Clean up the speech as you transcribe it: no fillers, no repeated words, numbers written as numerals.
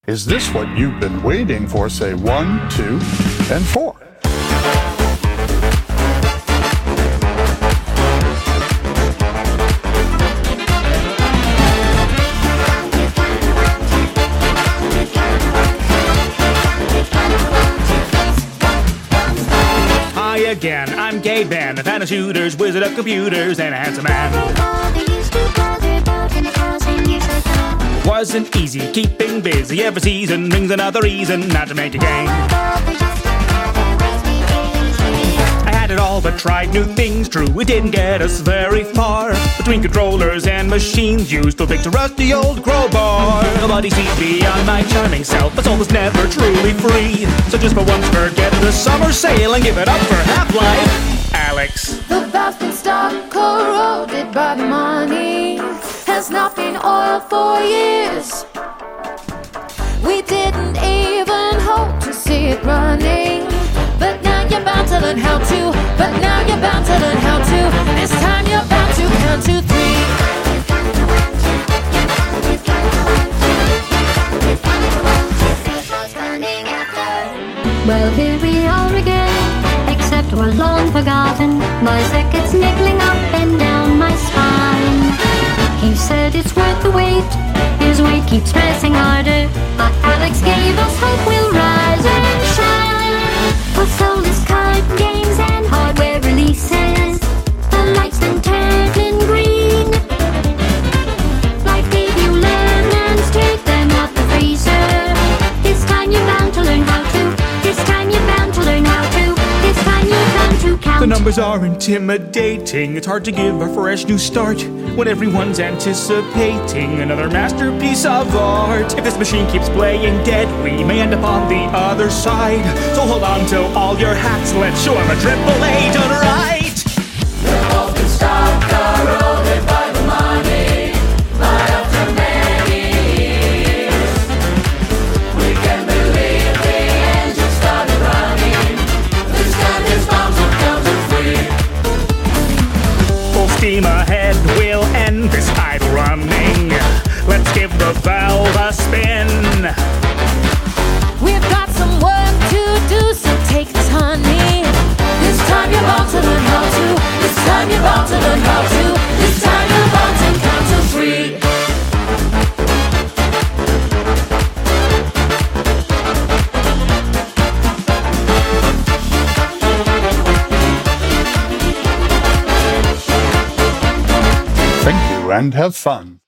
Is this what you've been waiting for? Say 1, 2, and 4. Hi again, I'm Gay Ben, a fan of shooters, wizard of computers, and a handsome man. Wasn't easy keeping busy, every season brings another reason not to make a game. I had it all but tried new things, true, it didn't get us very far. Between controllers and machines used to pick a rusty old crowbar. Nobody sees beyond my charming self, but soul was never truly free. So just for once forget the summer sale and give it up for Half-Life Alyx. The valve's been stuck, corroded by the money, has not been oiled for years. We didn't even hope to see it running, but now you're bound to learn how to. But now you're bound to learn how to. This time you're bound to count to 3. Well, here we are again, except we're long forgotten. My circuit's niggling up and down my spine. He said it's worth the wait, his weight keeps pressing harder. But Alyx gave us hope we'll rise and shine. For soulless card games and hardware releases, the lights then turning green. Life gave you lemons, take them out the freezer. This time you're bound to learn how to. This time you're bound to learn how to. This time you're bound to count. The numbers are intimidating, it's hard to give a fresh new start when everyone's anticipating another masterpiece of art. If this machine keeps playing dead, we may end up on the other side. So hold on to all your hats, let's show 'em a AAA done right. The valve's been stuck, corroded by the money, but after many years, we can believe the engine started running. This time it's bound to count to 3. Full steam ahead, we'll end this idle running. Let's give the valve a spin. We've got some work to do, so take this, honey. This time you're bound to learn how to. This time you're bound to learn how to. This time you're bound to count to 3. Thank you and have fun.